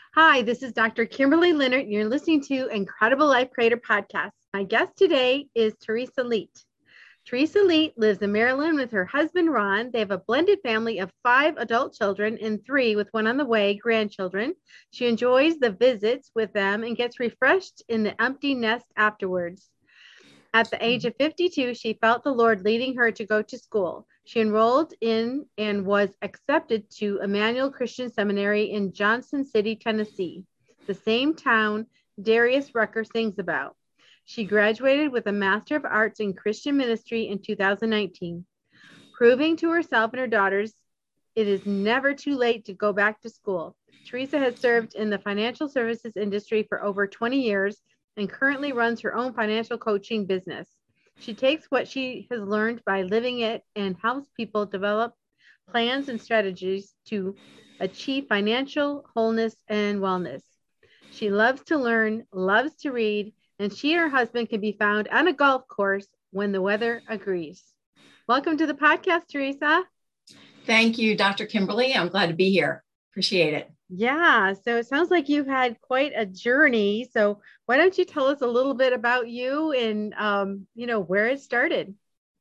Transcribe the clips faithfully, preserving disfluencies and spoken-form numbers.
Hi, this is Doctor Kimberly Leonard. You're listening to Incredible Life Creator Podcast. My guest today is Teresa Leet. Teresa Leet lives in Maryland with her husband, Ron. They have a blended family of five adult children and three, with one on the way, grandchildren. She enjoys the visits with them and gets refreshed in the empty nest afterwards. At the age of fifty-two, she felt the Lord leading her to go to school. She enrolled in and was accepted to Emmanuel Christian Seminary in Johnson City, Tennessee, the same town Darius Rucker sings about. She graduated with a Master of Arts in Christian Ministry in two thousand nineteen, proving to herself and her daughters it is never too late to go back to school. Teresa has served in the financial services industry for over twenty years and currently runs her own financial coaching business. She takes what she has learned by living it and helps people develop plans and strategies to achieve financial wholeness and wellness. She loves to learn, loves to read, and she and her husband can be found on a golf course when the weather agrees. Welcome to the podcast, Teresa. Thank you, Doctor Kimberly. I'm glad to be here. Appreciate it. Yeah, so it sounds like you've had quite a journey. So why don't you tell us a little bit about you and, um, you know, where it started?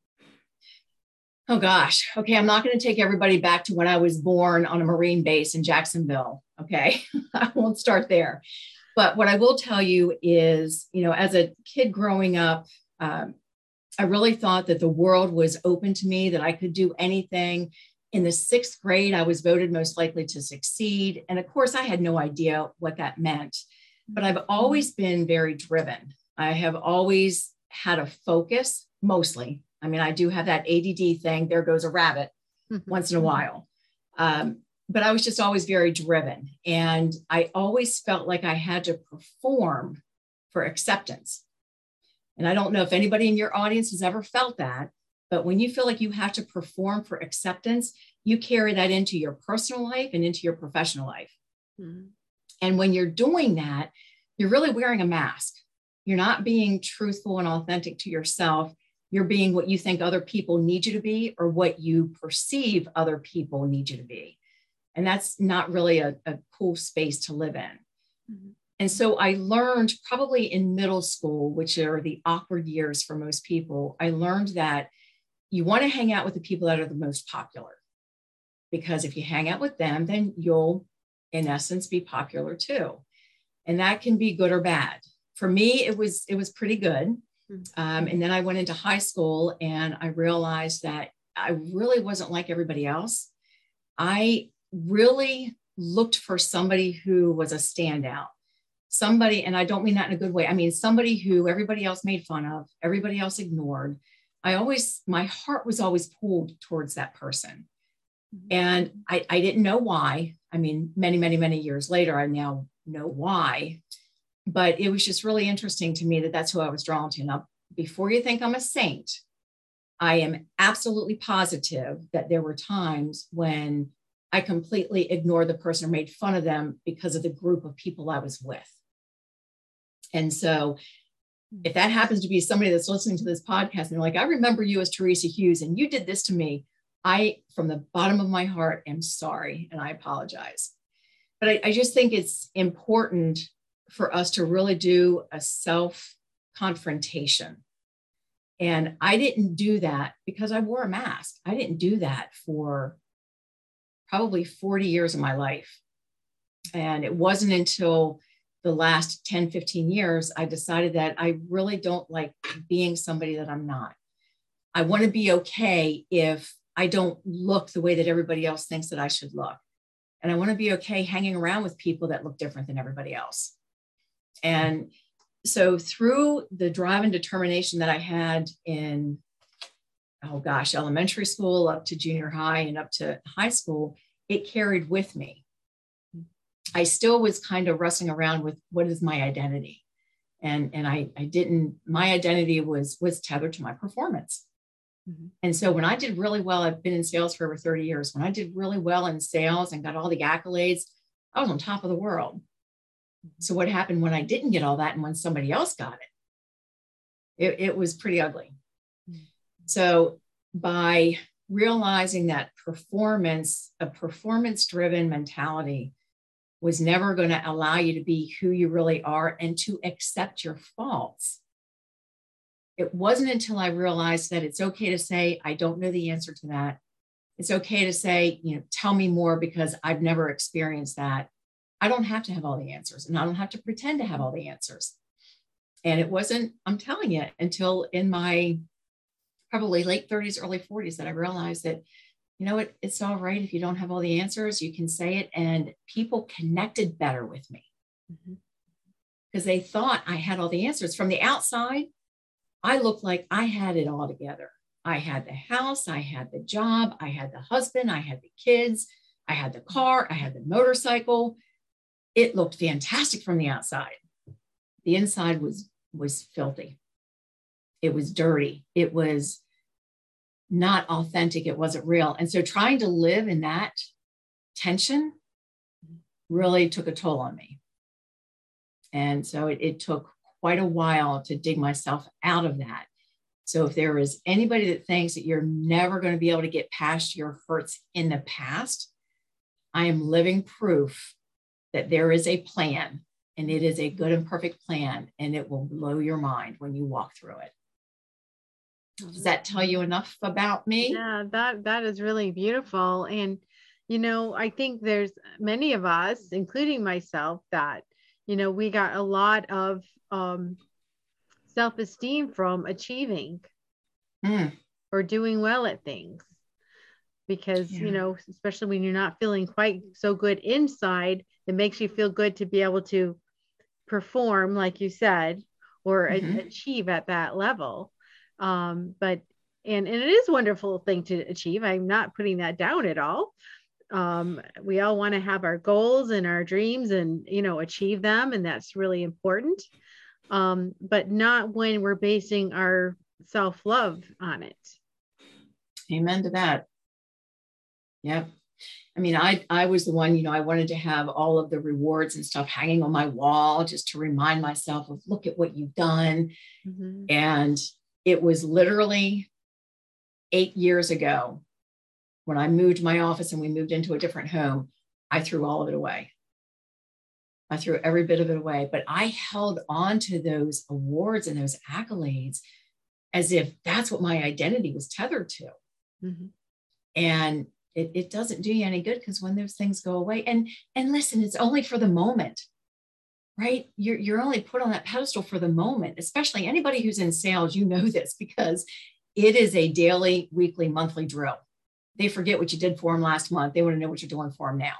Oh, gosh. Okay, I'm not going to take everybody back to when I was born on a Marine base in Jacksonville. Okay, I won't start there. But what I will tell you is, you know, as a kid growing up, um, I really thought that the world was open to me, that I could do anything. In the sixth grade, I was voted most likely to succeed. And of course, I had no idea what that meant, but I've always been very driven. I have always had a focus, mostly. I mean, I do have that A D D thing. There goes a rabbit once in a while. Um, but I was just always very driven. And I always felt like I had to perform for acceptance. And I don't know if anybody in your audience has ever felt that. But when you feel like you have to perform for acceptance, you carry that into your personal life and into your professional life. Mm-hmm. And when you're doing that, you're really wearing a mask. You're not being truthful and authentic to yourself. You're being what you think other people need you to be, or what you perceive other people need you to be. And that's not really a, a cool space to live in. Mm-hmm. And so I learned probably in middle school, which are the awkward years for most people, I learned that you want to hang out with the people that are the most popular, because if you hang out with them, then you'll, in essence, be popular too. And that can be good or bad. For me, it was, it was pretty good. Um, and then I went into high school and I realized that I really wasn't like everybody else. I really looked for somebody who was a standout, somebody, and I don't mean that in a good way. I mean, somebody who everybody else made fun of, everybody else ignored. I always, my heart was always pulled towards that person. And I, I didn't know why. I mean, many, many, many years later, I now know why. But it was just really interesting to me that that's who I was drawn to. Now, before you think I'm a saint, I am absolutely positive that there were times when I completely ignored the person or made fun of them because of the group of people I was with. And so if that happens to be somebody that's listening to this podcast and they're like, I remember you as Teresa Hughes and you did this to me, I, from the bottom of my heart, am sorry and I apologize. But I, I just think it's important for us to really do a self-confrontation. And I didn't do that because I wore a mask. I didn't do that for probably forty years of my life. And it wasn't until the last ten, fifteen years, I decided that I really don't like being somebody that I'm not. I want to be okay if I don't look the way that everybody else thinks that I should look. And I want to be okay hanging around with people that look different than everybody else. And so through the drive and determination that I had in, oh gosh, elementary school up to junior high and up to high school, it carried with me. I still was kind of wrestling around with what is my identity. And, and I, I didn't, my identity was, was tethered to my performance. Mm-hmm. And so when I did really well, I've been in sales for over thirty years. When I did really well in sales and got all the accolades, I was on top of the world. Mm-hmm. So what happened when I didn't get all that and when somebody else got it, it, it was pretty ugly. Mm-hmm. So by realizing that performance, a performance-driven mentality was never going to allow you to be who you really are and to accept your faults. It wasn't until I realized that it's okay to say, I don't know the answer to that. It's okay to say, you know, tell me more because I've never experienced that. I don't have to have all the answers, and I don't have to pretend to have all the answers. And it wasn't, I'm telling you, until in my probably late thirties, early forties that I realized that, you know what, it's all right if you don't have all the answers, you can say it. And people connected better with me because mm-hmm. they thought I had all the answers. From the outside, I looked like I had it all together. I had the house, I had the job, I had the husband, I had the kids, I had the car, I had the motorcycle. It looked fantastic from the outside. The inside was, was filthy. It was dirty. It was not authentic. It wasn't real. And so trying to live in that tension really took a toll on me. And so it, it took quite a while to dig myself out of that. So if there is anybody that thinks that you're never going to be able to get past your hurts in the past, I am living proof that there is a plan, and it is a good and perfect plan, and it will blow your mind when you walk through it. Does that tell you enough about me? Yeah, that that is really beautiful. And, you know, I think there's many of us, including myself, that, you know, we got a lot of um, self-esteem from achieving mm. or doing well at things. Because, yeah. you know, especially when you're not feeling quite so good inside, it makes you feel good to be able to perform, like you said, or mm-hmm. a- achieve at that level. Um, but, and, and it is a wonderful thing to achieve. I'm not putting that down at all. Um, we all want to have our goals and our dreams and, you know, achieve them. And that's really important. Um, but not when we're basing our self-love on it. Amen to that. Yep. I mean, I, I was the one, you know, I wanted to have all of the rewards and stuff hanging on my wall just to remind myself of, look at what you've done. Mm-hmm. And it was literally eight years ago when I moved my office and we moved into a different home, I threw all of it away. I threw every bit of it away, but I held on to those awards and those accolades as if that's what my identity was tethered to. Mm-hmm. And it, it doesn't do you any good, because when those things go away, and, and listen, it's only for the moment, right? You're, you're only put on that pedestal for the moment, especially anybody who's in sales, you know this, because it is a daily, weekly, monthly drill. They forget what you did for them last month. They want to know what you're doing for them now.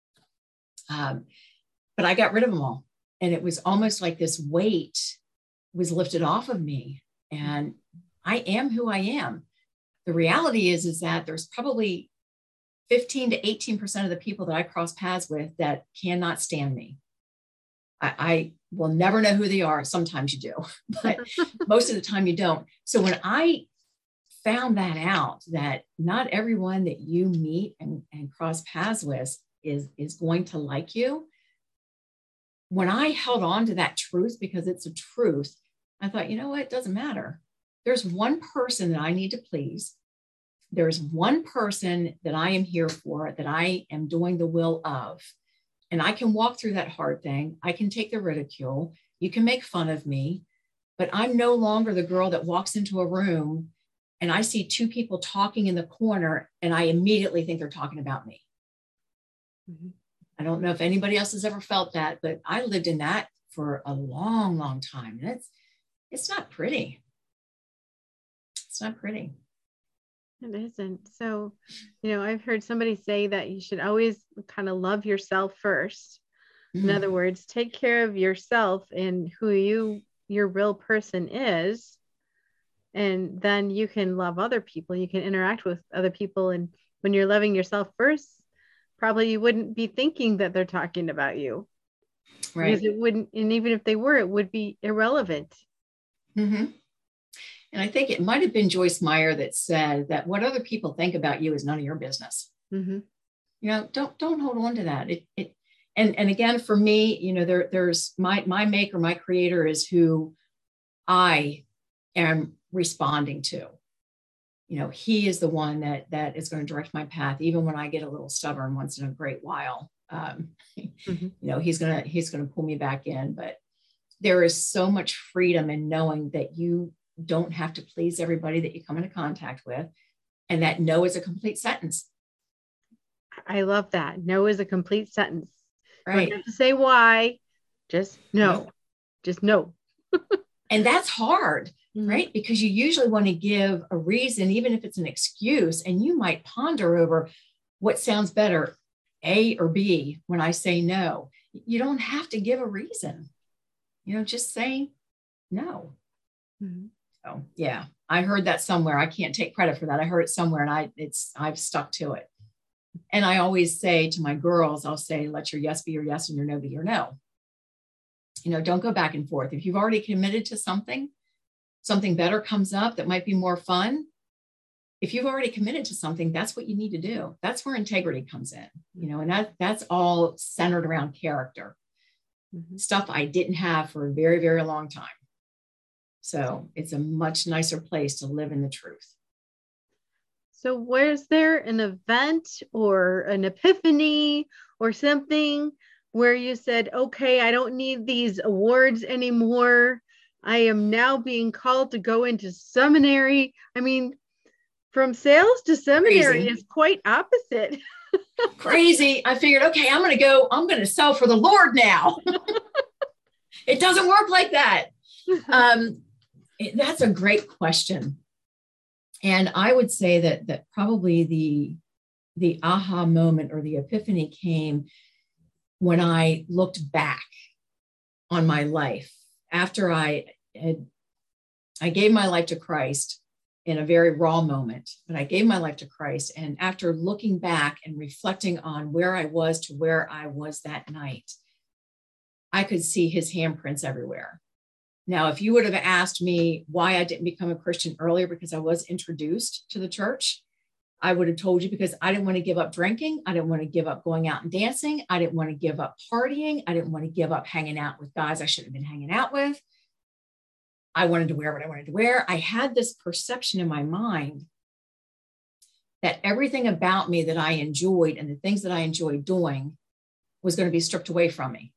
Um, but I got rid of them all. And it was almost like this weight was lifted off of me. And I am who I am. The reality is, is that there's probably fifteen to eighteen percent of the people that I cross paths with that cannot stand me. I, I will never know who they are. Sometimes you do, but most of the time you don't. So when I found that out, that not everyone that you meet and, and cross paths with is, is going to like you, when I held on to that truth, because it's a truth, I thought, you know what, it doesn't matter. There's one person that I need to please. There's one person that I am here for, that I am doing the will of. And I can walk through that hard thing. I can take the ridicule. You can make fun of me, but I'm no longer the girl that walks into a room and I see two people talking in the corner and I immediately think they're talking about me. Mm-hmm. I don't know if anybody else has ever felt that, but I lived in that for a long, long time. And it's, it's not pretty. It's not pretty. It isn't. So, you know, I've heard somebody say that you should always kind of love yourself first. Mm-hmm. In other words, take care of yourself and who you, your real person is. And then you can love other people. You can interact with other people. And when you're loving yourself first, probably you wouldn't be thinking that they're talking about you. Right. Because it wouldn't, and even if they were, it would be irrelevant. Mm-hmm. And I think it might have been Joyce Meyer that said that what other people think about you is none of your business. Mm-hmm. You know, don't, don't hold on to that. It, it, and, and again, for me, you know, there, there's my, my maker, my creator is who I am responding to. You know, he is the one that, that is going to direct my path, even when I get a little stubborn once in a great while. Um, Mm-hmm. You know, he's going to, he's going to pull me back in. But there is so much freedom in knowing that you don't have to please everybody that you come into contact with, and that no is a complete sentence. I love that. No is a complete sentence. Right. Don't have to say why. Just no. Nope. Just no. And that's hard, Mm-hmm. right? Because you usually want to give a reason, even if it's an excuse, and you might ponder over what sounds better, A or B, when I say no. You don't have to give a reason, you know, just say no. Mm-hmm. So yeah, I heard that somewhere. I can't take credit for that. I heard it somewhere, and I, it's, I've stuck to it. And I always say to my girls, I'll say, let your yes be your yes and your no be your no. You know, don't go back and forth. If you've already committed to something, something better comes up that might be more fun. If you've already committed to something, that's what you need to do. That's where integrity comes in, you know, and that that's all centered around character, mm-hmm. stuff I didn't have for a very, very long time. So it's a much nicer place to live in the truth. So was there an event or an epiphany or something where you said, okay, I don't need these awards anymore. I am now being called to go into seminary. I mean, from sales to seminary Crazy. Is quite opposite. Crazy. I figured, okay, I'm going to go, I'm going to sell for the Lord now. It doesn't work like that. Um, it, that's a great question. And I would say that, that probably the, the aha moment or the epiphany came when I looked back on my life after I had, I gave my life to Christ in a very raw moment, but I gave my life to Christ. And after looking back and reflecting on where I was to where I was that night, I could see his handprints everywhere. Now, if you would have asked me why I didn't become a Christian earlier, because I was introduced to the church, I would have told you because I didn't want to give up drinking. I didn't want to give up going out and dancing. I didn't want to give up partying. I didn't want to give up hanging out with guys I shouldn't have been hanging out with. I wanted to wear what I wanted to wear. I had this perception in my mind that everything about me that I enjoyed and the things that I enjoyed doing was going to be stripped away from me.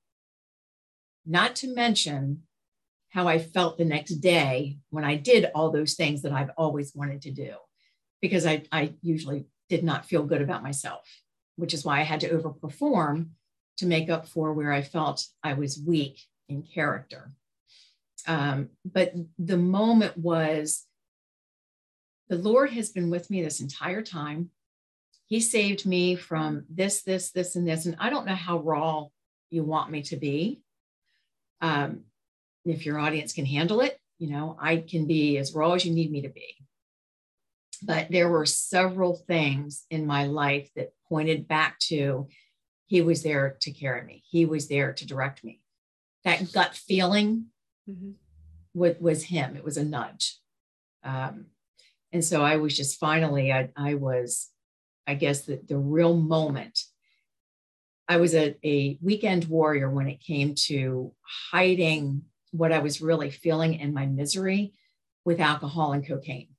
Not to mention how I felt the next day when I did all those things that I've always wanted to do, because I, I usually did not feel good about myself, which is why I had to overperform to make up for where I felt I was weak in character. Um, but the moment was, the Lord has been with me this entire time. He saved me from this, this, this, and this. And I don't know how raw you want me to be. Um, if your audience can handle it, you know, I can be as raw as you need me to be. But there were several things in my life that pointed back to, he was there to carry me. He was there to direct me. That gut feeling mm-hmm. was, was him. It was a nudge. Um, and so I was just finally, I, I was, I guess, the, the real moment. I was a, a weekend warrior when it came to hiding what I was really feeling in my misery with alcohol and cocaine.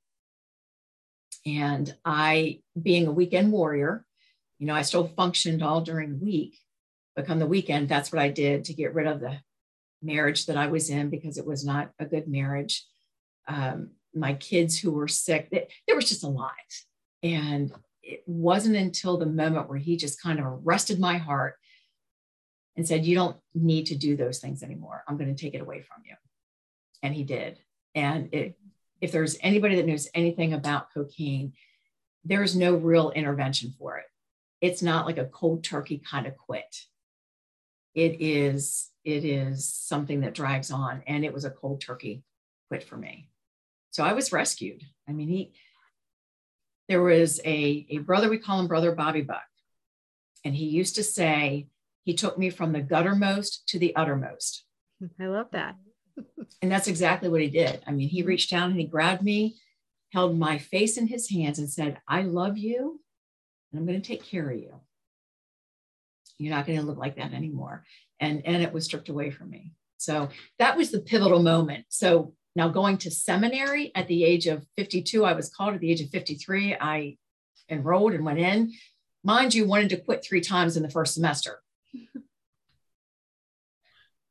And I, being a weekend warrior, you know, I still functioned all during the week, but come the weekend, that's what I did to get rid of the marriage that I was in, because it was not a good marriage. Um, my kids who were sick, it, there was just a lot. And it wasn't until the moment where he just kind of arrested my heart and said, you don't need to do those things anymore. I'm going to take it away from you. And he did. And it, if there's anybody that knows anything about cocaine, there's no real intervention for it. It's not like a cold turkey kind of quit. It is, it is something that drags on. And it was a cold turkey quit for me. So I was rescued. I mean, he, there was a, a brother, we call him Brother Bobby Buck. And he used to say, he took me from the guttermost to the uttermost. I love that. And that's exactly what he did. I mean, he reached down and he grabbed me, held my face in his hands and said, I love you and I'm going to take care of you. You're not going to live like that anymore. And, and it was stripped away from me. So that was the pivotal moment. So now going to seminary at the age of fifty-two, I was called. At the age of fifty-three, I enrolled and went in. Mind you, wanted to quit three times in the first semester.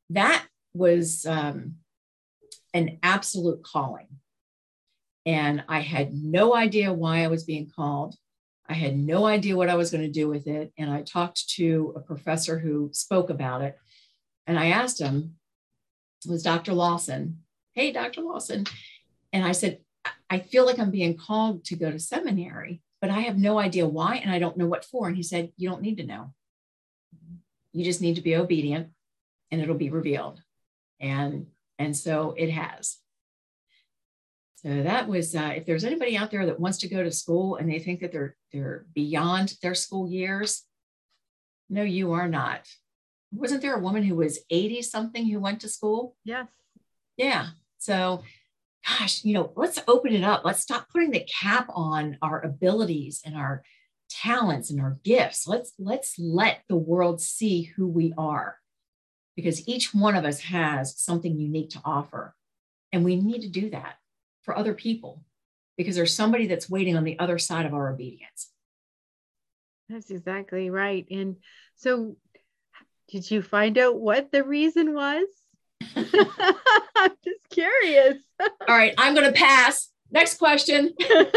that was um, an absolute calling. And I had no idea why I was being called. I had no idea what I was going to do with it. And I talked to a professor who spoke about it. And I asked him, it was Doctor Lawson. Hey, Doctor Lawson. And I said, I feel like I'm being called to go to seminary, but I have no idea why. And I don't know what for. And he said, you don't need to know. You just need to be obedient and it'll be revealed. And, and so it has. So that was, uh, if there's anybody out there that wants to go to school and they think that they're, they're beyond their school years, no, you are not. Wasn't there a woman who was eighty something who went to school? Yes. Yeah. So, gosh, you know, let's open it up. Let's stop putting the cap on our abilities and our talents and our gifts. Let's, let's let the world see who we are, because each one of us has something unique to offer. And we need to do that for other people, because there's somebody that's waiting on the other side of our obedience. That's exactly right. And so did you find out what the reason was? I'm just curious. All right, I'm going to pass. Next question.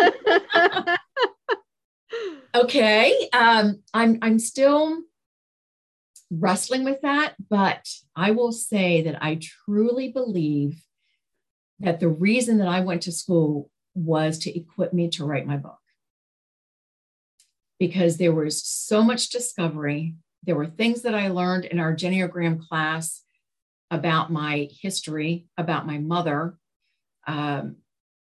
Okay. Um, I'm, I'm still wrestling with that, but I will say that I truly believe that the reason that I went to school was to equip me to write my book. Because there was so much discovery. There were things that I learned in our Geneagram class about my history, about my mother. Um,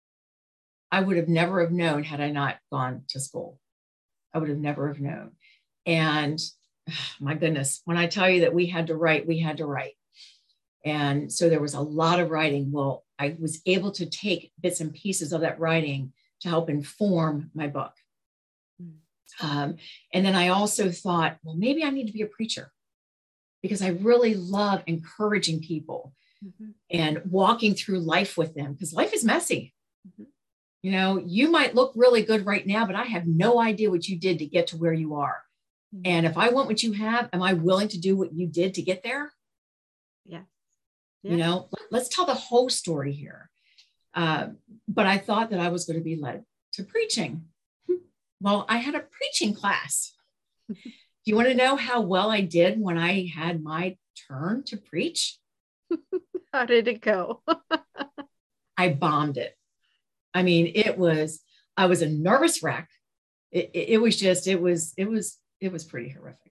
I would have never have known had I not gone to school. I would have never have known. And my goodness, when I tell you that we had to write, we had to write. And so there was a lot of writing. Well, I was able to take bits and pieces of that writing to help inform my book. Um, and then I also thought, well, maybe I need to be a preacher, because I really love encouraging people mm-hmm. and walking through life with them, because life is messy. Mm-hmm. You know, you might look really good right now, but I have no idea what you did to get to where you are. Mm-hmm. And if I want what you have, am I willing to do what you did to get there? Yeah. yeah. You know, let's tell the whole story here. Uh, but I thought that I was going to be led to preaching. Well, I had a preaching class. Do you want to know how well I did when I had my turn to preach? How did it go? I bombed it. I mean, it was, I was a nervous wreck. It, it, it was just, it was, it was, it was pretty horrific.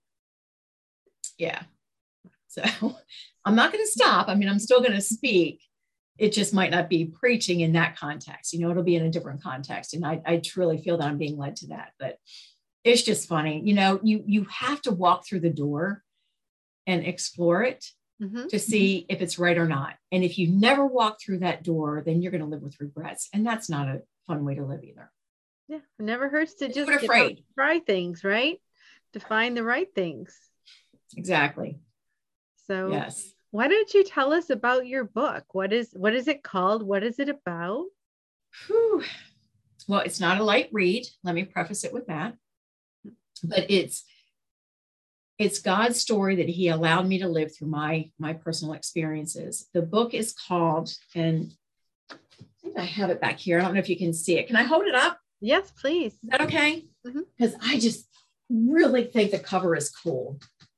Yeah. So I'm not going to stop. I mean, I'm still going to speak. It just might not be preaching in that context. You know, it'll be in a different context. And I, I truly feel that I'm being led to that, but it's just funny. You know, you, you have to walk through the door and explore it mm-hmm. to see if it's right or not. And if you never walk through that door, then you're going to live with regrets. And that's not a fun way to live either. Yeah. It never hurts to just get afraid. Out, try things, right? To find the right things. Exactly. So yes. Why don't you tell us about your book? What is, what is it called? What is it about? Whew. Well, it's not a light read. Let me preface it with that. But it's, it's God's story that he allowed me to live through my, my personal experiences. The book is called, and I think I have it back here. I don't know if you can see it. Can I hold it up? Yes, please. Is that okay? Because mm-hmm. I just really think the cover is cool.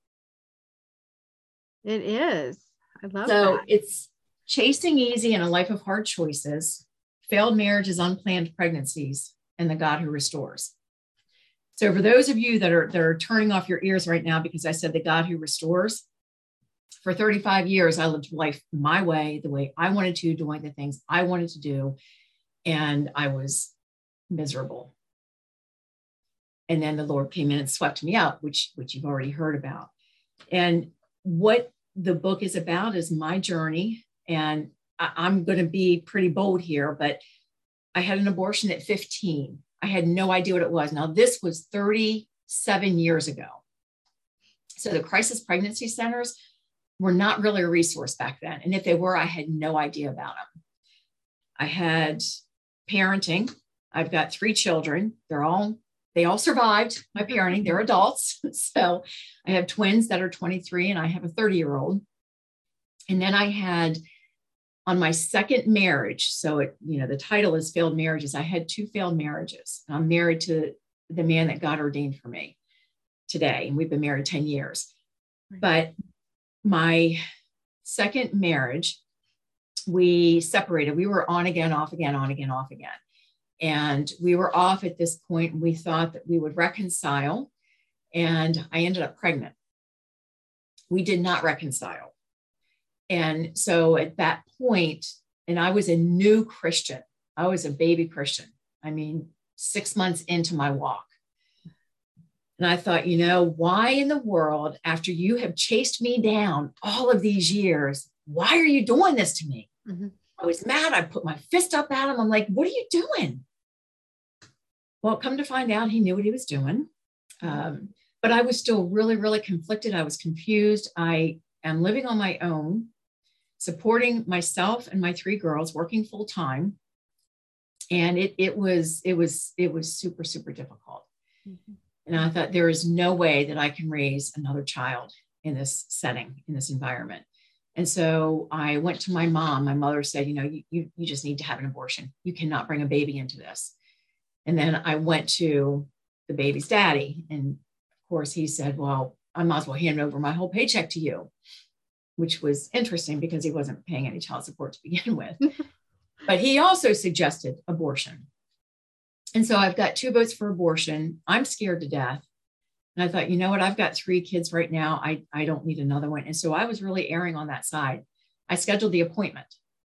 It is. I love so that. It's Chasing Easy in a Life of Hard Choices, Failed Marriages, Unplanned Pregnancies, and the God Who Restores. So for those of you that are, that are turning off your ears right now, because I said the God Who Restores, for thirty-five years, I lived life my way, the way I wanted to, doing the things I wanted to do. And I was miserable. And then the Lord came in and swept me out, which, which you've already heard about. And what the book is about is my journey. And I, I'm going to be pretty bold here, but I had an abortion at fifteen. I had no idea what it was. Now, this was thirty-seven years ago. So the crisis pregnancy centers were not really a resource back then. And if they were, I had no idea about them. I had parenting. I've got three children. They're all, they all survived my parenting. They're adults. So I have twins that are twenty-three and I have a thirty year old. And then I had on my second marriage, so it, you know, the title is failed marriages. I had two failed marriages. I'm married to the man that God ordained for me today. And we've been married ten years. Right. But my second marriage, we separated. We were on again, off again, on again, off again. And we were off at this point, and we thought that we would reconcile. And I ended up pregnant. We did not reconcile. And so at that point, and I was a new Christian. I was a baby Christian. I mean, six months into my walk. And I thought, you know, why in the world, after you have chased me down all of these years, why are you doing this to me? Mm-hmm. I was mad. I put my fist up at him. I'm like, what are you doing? Well, come to find out, he knew what he was doing. Um, but I was still really, really conflicted. I was confused. I am living on my own, supporting myself and my three girls, working full time. And it, it was, it was, it was super, super difficult. Mm-hmm. And I thought, there is no way that I can raise another child in this setting, in this environment. And so I went to my mom. My mother said, you know, you, you, you just need to have an abortion. You cannot bring a baby into this. And then I went to the baby's daddy. And of course he said, well, I might as well hand over my whole paycheck to you, which was interesting because he wasn't paying any child support to begin with. But he also suggested abortion. And so I've got two votes for abortion. I'm scared to death. And I thought, you know what? I've got three kids right now. I, I don't need another one. And so I was really erring on that side. I scheduled the appointment.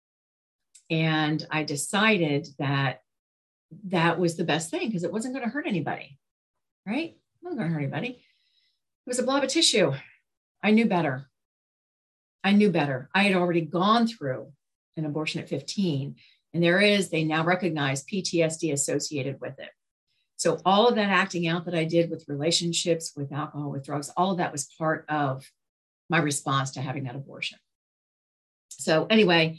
And I decided that that was the best thing because it wasn't going to hurt anybody, right? It wasn't going to hurt anybody. It was a blob of tissue. I knew better. I knew better. I had already gone through an abortion at fifteen. And there is, they now recognize P T S D associated with it. So all of that acting out that I did with relationships, with alcohol, with drugs, all of that was part of my response to having that abortion. So anyway,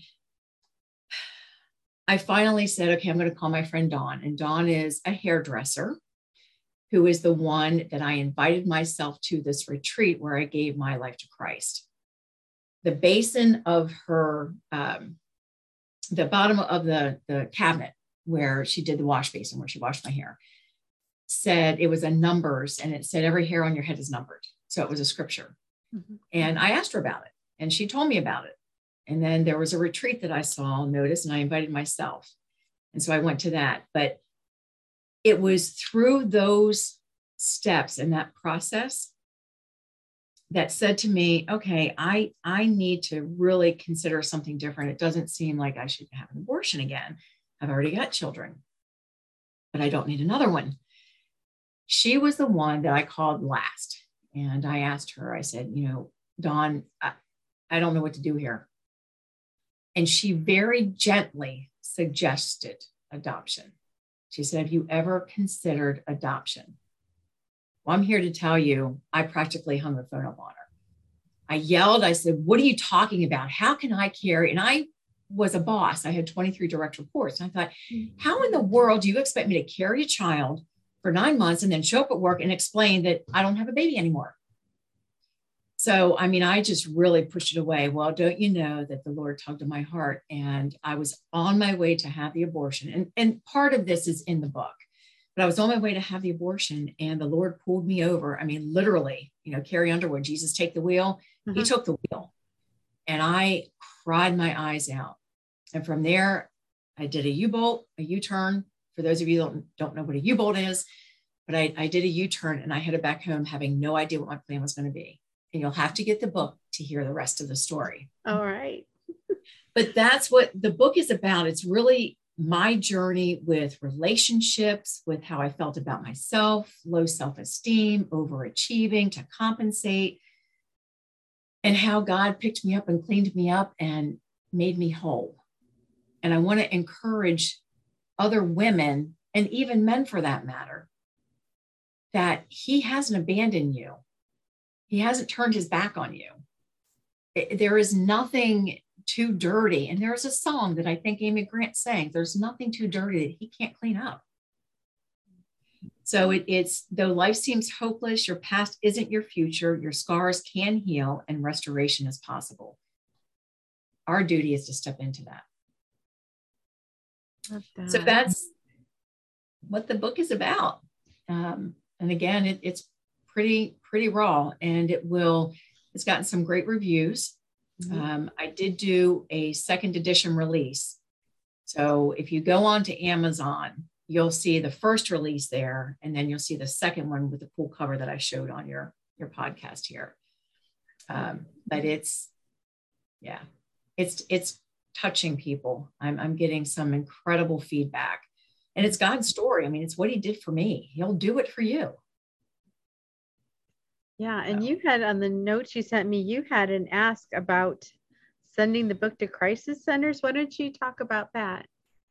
I finally said, okay, I'm going to call my friend Dawn. And Dawn is a hairdresser who is the one that I invited myself to this retreat where I gave my life to Christ. The basin of her, um, the bottom of the, the cabinet where she did the wash basin, where she washed my hair, said it was a numbers, and it said every hair on your head is numbered. So it was a scripture. Mm-hmm. And I asked her about it, and she told me about it. And then there was a retreat that I saw, noticed, and I invited myself. And so I went to that. But it was through those steps and that process that said to me, okay, I, I need to really consider something different. It doesn't seem like I should have an abortion again. I've already got children, but I don't need another one. She was the one that I called last. And I asked her, I said, you know, Dawn, I, I don't know what to do here. And she very gently suggested adoption. She said, have you ever considered adoption? Well, I'm here to tell you, I practically hung the phone up on her. I yelled, I said, what are you talking about? How can I carry? And I was a boss. I had twenty-three direct reports. And I thought, how in the world do you expect me to carry a child for nine months and then show up at work and explain that I don't have a baby anymore? So, I mean, I just really pushed it away. Well, don't you know that the Lord tugged at my heart, and I was on my way to have the abortion. And, and part of this is in the book, but I was on my way to have the abortion, and the Lord pulled me over. I mean, literally, you know, Carrie Underwood, Jesus, take the wheel. Mm-hmm. He took the wheel, and I cried my eyes out. And from there, I did a U-bolt, a U-turn. For those of you that don't, don't know what a U-bolt is, but I, I did a U-turn, and I headed back home having no idea what my plan was going to be. And you'll have to get the book to hear the rest of the story. All right. But that's what the book is about. It's really my journey with relationships, with how I felt about myself, low self-esteem, overachieving to compensate, and how God picked me up and cleaned me up and made me whole. And I want to encourage other women, and even men for that matter, that He hasn't abandoned you. He hasn't turned His back on you. It, there is nothing too dirty. And there's a song that I think Amy Grant sang, there's nothing too dirty that He can't clean up. So it, it's, though life seems hopeless, your past isn't your future, your scars can heal, and restoration is possible. our duty is to step into that. Love that. So that's what the book is about. Um, and again, it, it's pretty, pretty raw, and it will, it's gotten some great reviews. Mm-hmm. Um, I did do a second edition release. So if you go on to Amazon, you'll see the first release there, and then you'll see the second one with the cool cover that I showed on your, your podcast here. Um, but it's, yeah, it's, it's touching people. I'm, I'm getting some incredible feedback, and it's God's story. I mean, it's what he did for me. He'll do it for you. Yeah. And so, you had on the notes you sent me, you had an ask about sending the book to crisis centers. Why don't you talk about that?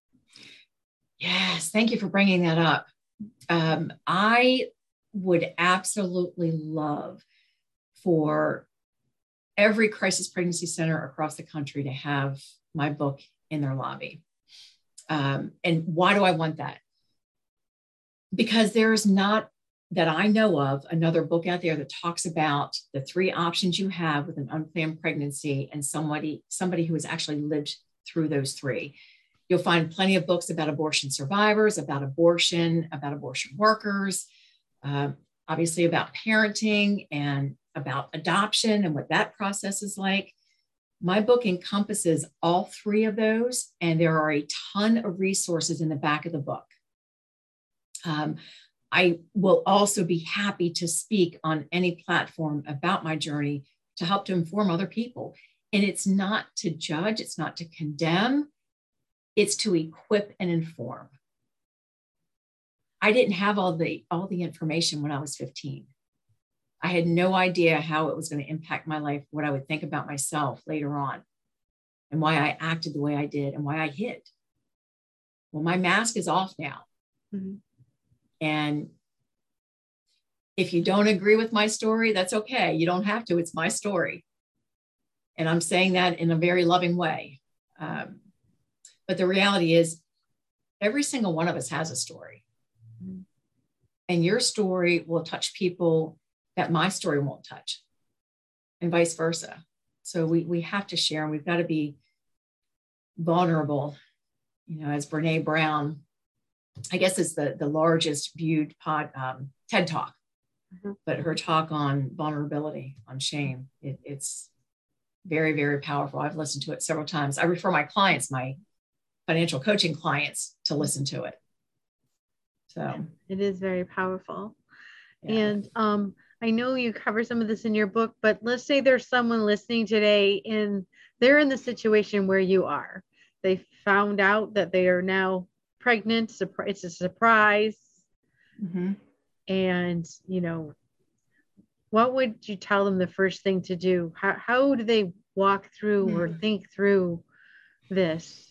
Yes. Thank you for bringing that up. Um, I would absolutely love for every crisis pregnancy center across the country to have my book in their lobby. Um, and why do I want that? Because there's not, that I know of, another book out there that talks about the three options you have with an unplanned pregnancy, and somebody, somebody who has actually lived through those three. You'll find plenty of books about abortion survivors, about abortion, about abortion workers, uh, obviously about parenting and about adoption and what that process is like. My book encompasses all three of those, and there are a ton of resources in the back of the book. Um, I will also be happy to speak on any platform about my journey to help to inform other people. And it's not to judge, it's not to condemn, it's to equip and inform. I didn't have all the, all the information when I was fifteen. I had no idea how it was going to impact my life, what I would think about myself later on, and why I acted the way I did and why I hid. Well, my mask is off now. Mm-hmm. And if you don't agree with my story, that's okay. You don't have to. It's my story. And I'm saying that in a very loving way. Um, but the reality is, every single one of us has a story. Mm-hmm. And your story will touch people that my story won't touch, and vice versa. So we, we have to share, and we've got to be vulnerable. You know, as Brene Brown, I guess it's the, the largest viewed pod, um, TED Talk, mm-hmm. but her talk on vulnerability, on shame, it, it's very, very powerful. I've listened to it several times. I refer my clients, my financial coaching clients, to listen to it. So it is very powerful. Yeah. And um, I know you cover some of this in your book, but let's say there's someone listening today and they're in the situation where you are. They found out that they are now pregnant. It's a surprise. Mm-hmm. And, you know, what would you tell them the first thing to do? How, how do they walk through mm-hmm. or think through this?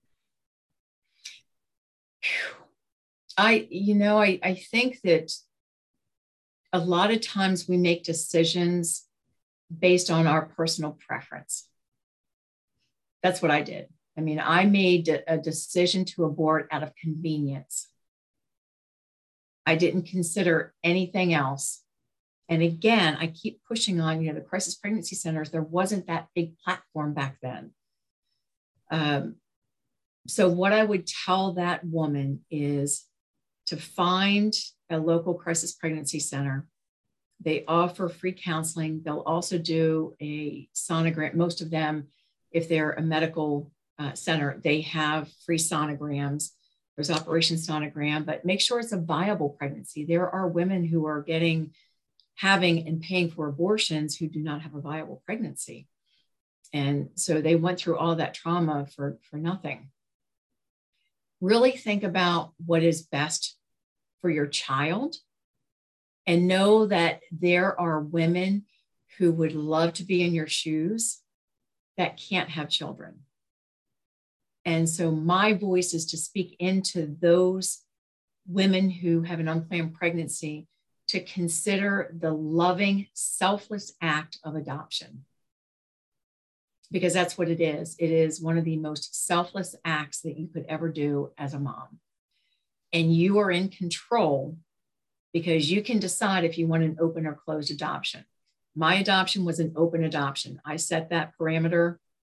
I, you know, I, I think that a lot of times we make decisions based on our personal preference. That's what I did. I mean, I made a decision to abort out of convenience. I didn't consider anything else. And again, I keep pushing on, you know, the crisis pregnancy centers, there wasn't that big platform back then. Um, so what I would tell that woman is to find a local crisis pregnancy center. They offer free counseling. They'll also do a sonogram. Most of them, if they're a medical uh, center, they have free sonograms. There's Operation Sonogram, but make sure it's a viable pregnancy. There are women who are getting, having and paying for abortions who do not have a viable pregnancy. And so they went through all that trauma for, for nothing. Really think about what is best for your child, and know that there are women who would love to be in your shoes that can't have children. And so my voice is to speak into those women who have an unplanned pregnancy to consider the loving, selfless act of adoption. Because that's what it is. It is one of the most selfless acts that you could ever do as a mom. And you are in control because you can decide if you want an open or closed adoption. My adoption was an open adoption. I set that parameter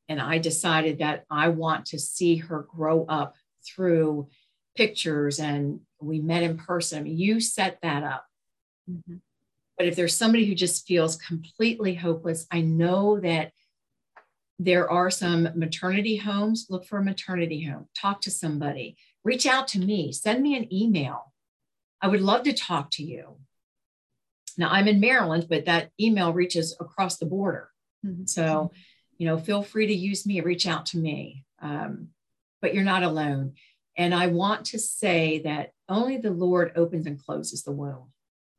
And I decided that I want to see her grow up through pictures, and we met in person. I mean, you set that up. Mm-hmm. But if there's somebody who just feels completely hopeless, I know that there are some maternity homes. Look for a maternity home. Talk to somebody. Reach out to me. Send me an email. I would love to talk to you. Now, I'm in Maryland, but that email reaches across the border. Mm-hmm. So, you know, feel free to use me, reach out to me. Um, but you're not alone. And I want to say that only the Lord opens and closes the womb.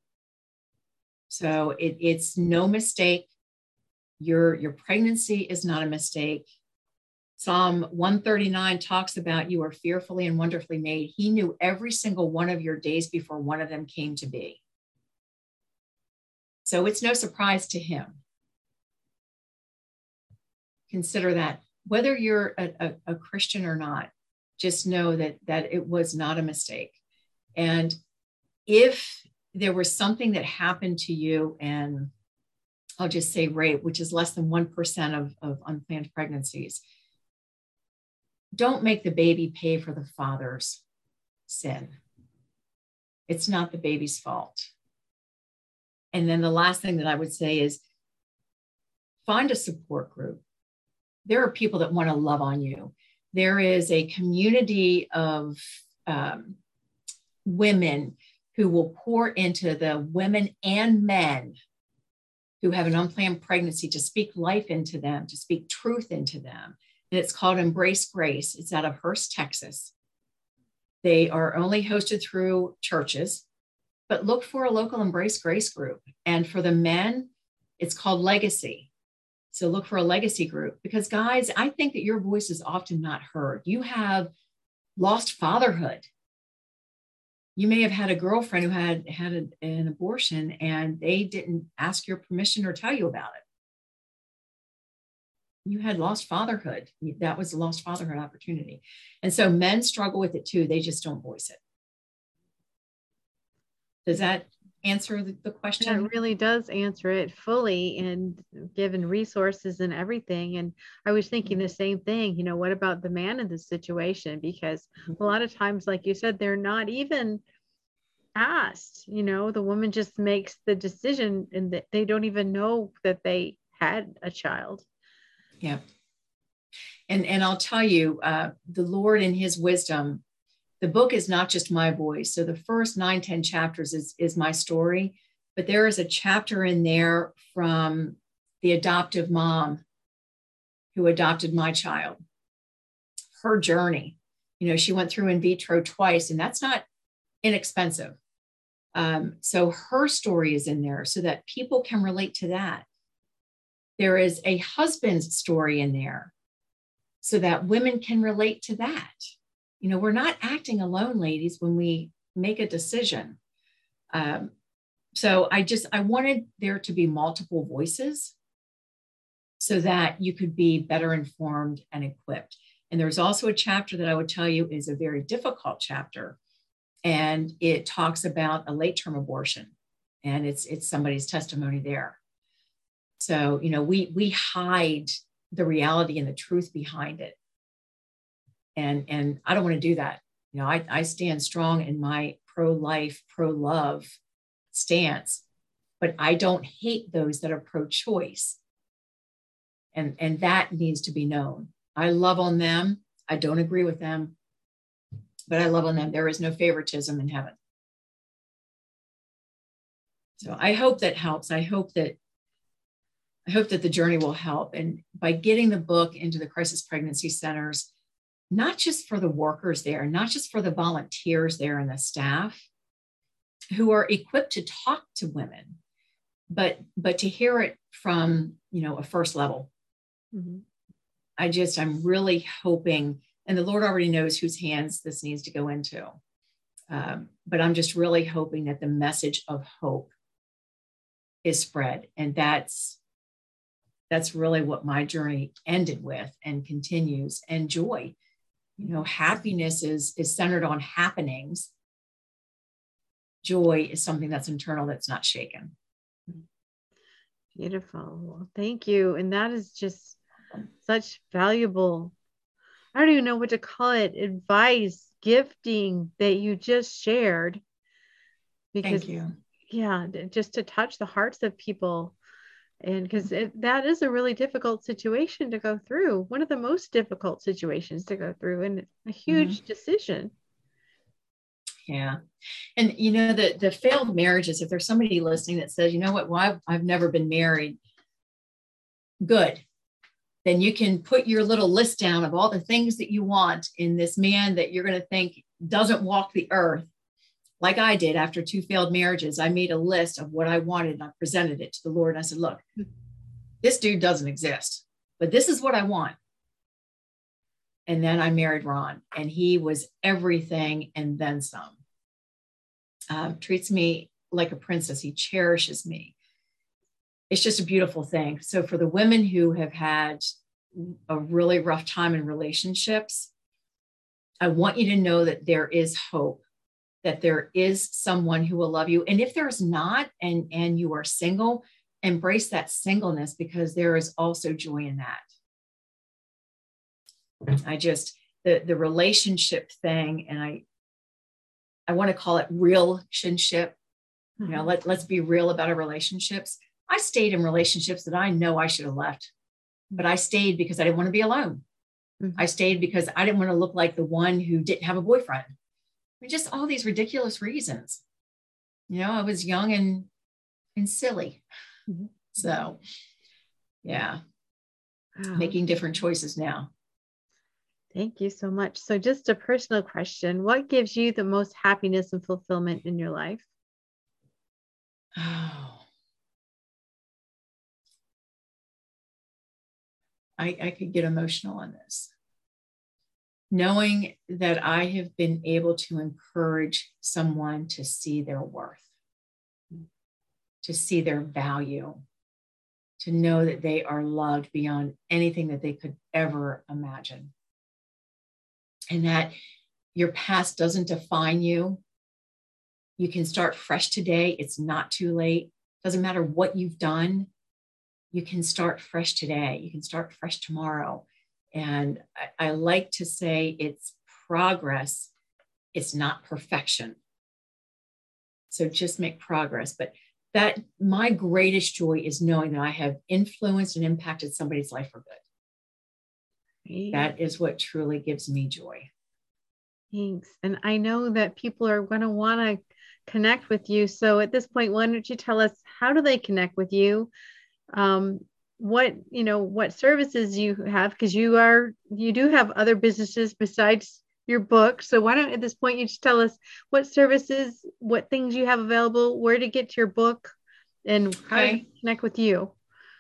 So it, it's no mistake. Your, your pregnancy is not a mistake. Psalm one thirty-nine talks about you are fearfully and wonderfully made. He knew every single one of your days before one of them came to be. So it's no surprise to him. Consider that. Whether you're a, a, a Christian or not, just know that, that it was not a mistake. And if there was something that happened to you, and I'll just say rape, which is less than one percent of, of unplanned pregnancies, don't make the baby pay for the father's sin. It's not the baby's fault. And then the last thing that I would say is find a support group. There are people that want to love on you. There is a community of um, women who will pour into the women and men who have an unplanned pregnancy to speak life into them, to speak truth into them. And it's called Embrace Grace. It's out of Hurst, Texas. They are only hosted through churches, but look for a local Embrace Grace group. And for the men, it's called Legacy. So look for a legacy group, because guys, I think that your voice is often not heard. You have lost fatherhood. You may have had a girlfriend who had had a, an abortion and they didn't ask your permission or tell you about it. You had lost fatherhood. That was a lost fatherhood opportunity. And so men struggle with it too. They just don't voice it. Does that answer the, the question? It really does answer it fully, and given resources and everything. And I was thinking the same thing, you know, what about the man in this situation? Because a lot of times, like you said, they're not even asked, you know, the woman just makes the decision and that they don't even know that they had a child. Yeah. And, and I'll tell you, uh, the Lord in his wisdom, the book is not just my voice. So the first nine, ten chapters is, is my story, but there is a chapter in there from the adoptive mom who adopted my child, her journey. You know, she went through in vitro twice, and that's not inexpensive. Um, so her story is in there so that people can relate to that. There is a husband's story in there so that women can relate to that. You know, we're not acting alone, ladies, when we make a decision. Um, so I just, I wanted there to be multiple voices so that you could be better informed and equipped. And there's also a chapter that I would tell you is a very difficult chapter. And it talks about a late-term abortion. And it's, it's somebody's testimony there. So, you know, we, we hide the reality and the truth behind it. And, and I don't want to do that. You know, I, I stand strong in my pro-life, pro-love stance, but I don't hate those that are pro-choice. And, and that needs to be known. I love on them. I don't agree with them, but I love on them. There is no favoritism in heaven. So I hope that helps. I hope that I hope that the journey will help. And by getting the book into the crisis pregnancy centers, not just for the workers there, not just for the volunteers there and the staff who are equipped to talk to women, but, but to hear it from, you know, a first level. Mm-hmm. I just, I'm really hoping, and the Lord already knows whose hands this needs to go into. Um, but I'm just really hoping that the message of hope is spread. And that's, that's really what my journey ended with and continues. And joy, you know, happiness is, is centered on happenings. Joy is something that's internal, that's not shaken. Beautiful. Well, thank you. And that is just such valuable, I don't even know what to call it, advice, gifting that you just shared. Because, Thank you. yeah, just to touch the hearts of people. And because that is a really difficult situation to go through, one of the most difficult situations to go through, and a huge mm-hmm. decision. Yeah. And, you know, the, the failed marriages, if there's somebody listening that says, you know what, well, I've, I've never been married. Good. Then you can put your little list down of all the things that you want in this man that you're going to think doesn't walk the earth. Like I did after two failed marriages, I made a list of what I wanted and I presented it to the Lord. And I said, look, this dude doesn't exist, but this is what I want. And then I married Ron, and he was everything and then some. Um, treats me like a princess. He cherishes me. It's just a beautiful thing. So for the women who have had a really rough time in relationships, I want you to know that there is hope, that there is someone who will love you. And if there's not, and, and you are single, embrace that singleness, because there is also joy in that. I just, the, the relationship thing, and I, I want to call it relationship. You know, let, let's be real about our relationships. I stayed in relationships that I know I should have left, but I stayed because I didn't want to be alone. Mm-hmm. I stayed because I didn't want to look like the one who didn't have a boyfriend. I mean, just all these ridiculous reasons. You know, I was young and, and silly. Mm-hmm. So, yeah, wow. Making different choices now. Thank you so much. So just a personal question. What gives you the most happiness and fulfillment in your life? Oh. I, I could get emotional on this. Knowing that I have been able to encourage someone to see their worth, to see their value, to know that they are loved beyond anything that they could ever imagine. And that your past doesn't define you. You can start fresh today. It's not too late. Doesn't matter what you've done. You can start fresh today. You can start fresh tomorrow. And I, I like to say it's progress. It's not perfection. So just make progress. But that my greatest joy is knowing that I have influenced and impacted somebody's life for good. Yeah. That is what truly gives me joy. Thanks. And I know that people are going to want to connect with you. So at this point, why don't you tell us, how do they connect with you? Um, what, you know, what services you have, because you are, you do have other businesses besides your book. So why don't, at this point, you just tell us what services, what things you have available, where to get your book, and how okay. to connect with you.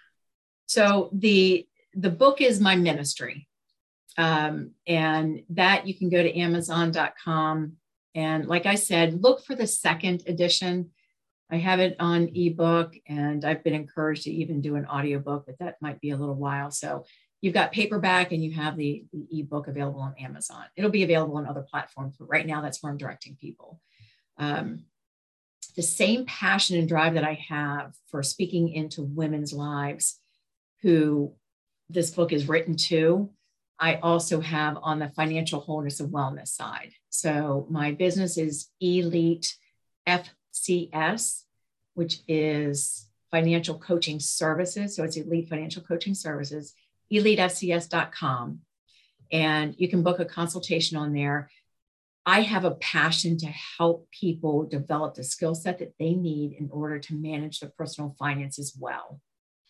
So the, the book is my ministry. Um, and that you can go to amazon dot com. And like I said, look for the second edition. I have it on ebook, and I've been encouraged to even do an audiobook, but that might be a little while. So you've got paperback and you have the, the ebook available on Amazon. It'll be available on other platforms, but right now that's where I'm directing people. Um, the same passion and drive that I have for speaking into women's lives who this book is written to, I also have on the financial wholeness and wellness side. So my business is Elite F C S, which is financial coaching services. So it's Elite Financial Coaching Services, elite f c s dot com. And you can book a consultation on there. I have a passion to help people develop the skill set that they need in order to manage their personal finances well.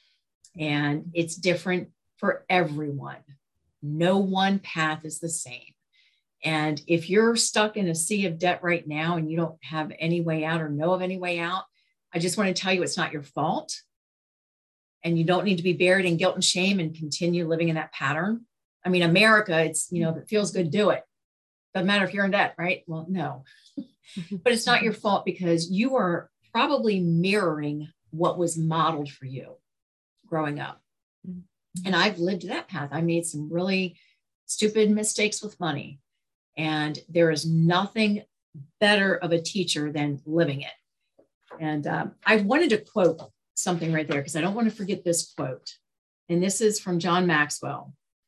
And it's different for everyone. No one path is the same. And if you're stuck in a sea of debt right now and you don't have any way out or know of any way out, I just want to tell you it's not your fault. And you don't need to be buried in guilt and shame and continue living in that pattern. I mean, America, it's, you know, if it feels good, do it. Doesn't matter if you're in debt, right? Well, no. But it's not your fault, because you are probably mirroring what was modeled for you growing up. And I've lived that path. I made some really stupid mistakes with money. And there is nothing better of a teacher than living it. And um, I wanted to quote something right there, because I don't want to forget this quote. And this is from John Maxwell.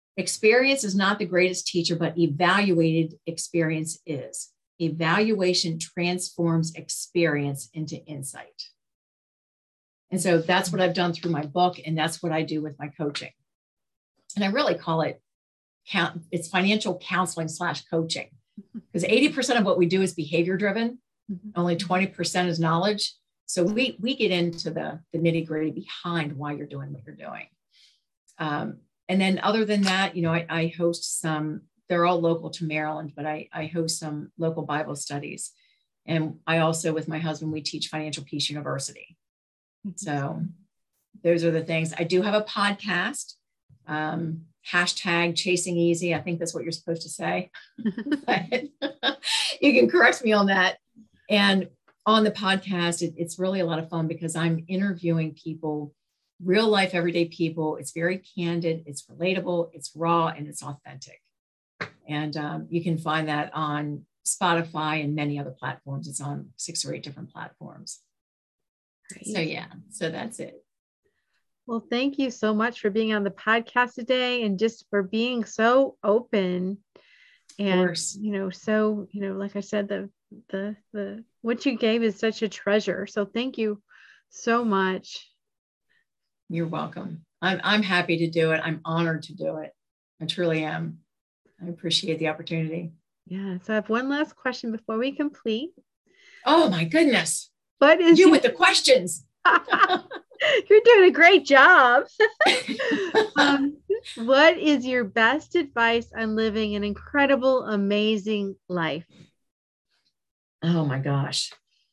Experience is not the greatest teacher, but evaluated experience is. Evaluation transforms experience into insight. And so that's what I've done through my book, and that's what I do with my coaching. And I really call it, it's financial counseling slash coaching, because eighty percent of what we do is behavior driven. Only twenty percent is knowledge. So we, we get into the, the nitty gritty behind why you're doing what you're doing. Um, and then other than that, you know, I, I host some, they're all local to Maryland, but I, I host some local Bible studies. And I also, with my husband, we teach Financial Peace University. So those are the things. I do have a podcast, um, hashtag Chasing Easy. I think that's what you're supposed to say. But you can correct me on that. And on the podcast, it, it's really a lot of fun because I'm interviewing people, real life, everyday people. It's very candid, it's relatable, it's raw, and it's authentic. And um, you can find that on Spotify and many other platforms. It's on six or eight different platforms. Great. So yeah, so that's it. Well, thank you so much for being on the podcast today and just for being so open. And, you know, so, you know, like I said, the, the, the, what you gave is such a treasure. So thank you so much. You're welcome. I'm, I'm happy to do it. I'm honored to do it. I truly am. I appreciate the opportunity. Yeah. So I have one last question before we complete. Oh my goodness. What is you your- with the questions? You're doing a great job. um, what is your best advice on living an incredible, amazing life? Oh my gosh.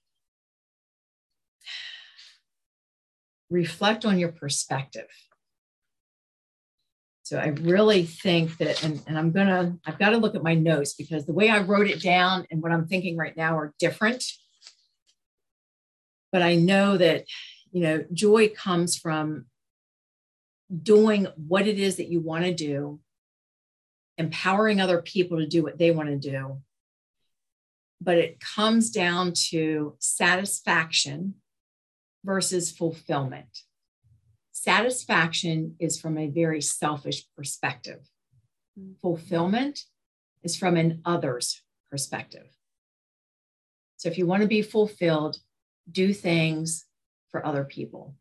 Reflect on your perspective. So I really think that, and, and I'm going to, I've got to look at my notes because the way I wrote it down and what I'm thinking right now are different. But I know that, you know, joy comes from doing what it is that you want to do, empowering other people to do what they want to do. But it comes down to satisfaction versus fulfillment. Satisfaction is from a very selfish perspective. Fulfillment is from an other's perspective. So if you want to be fulfilled, do things for other people.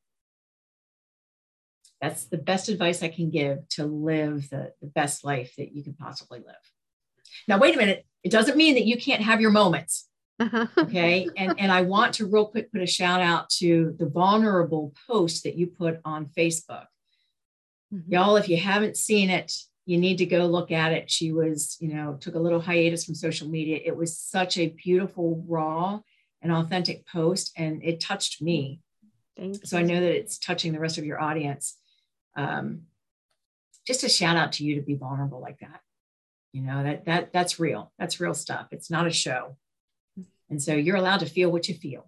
That's the best advice I can give to live the, the best life that you can possibly live. Now, wait a minute. It doesn't mean that you can't have your moments. Okay. And, and I want to real quick put a shout out to the vulnerable post that you put on Facebook. Mm-hmm. Y'all, if you haven't seen it, you need to go look at it. She was, you know, took a little hiatus from social media. It was such a beautiful, raw, and authentic post, and it touched me. Thank you. So I know that it's touching the rest of your audience. Um, just a shout out to you to be vulnerable like that. You know, that that that's real. That's real stuff. It's not a show. And so you're allowed to feel what you feel.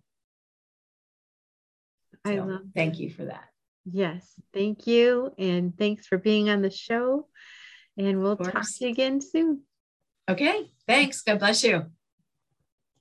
So I love thank that. You for that. Yes, thank you. And thanks for being on the show. And we'll talk to you again soon. Okay, thanks. God bless you.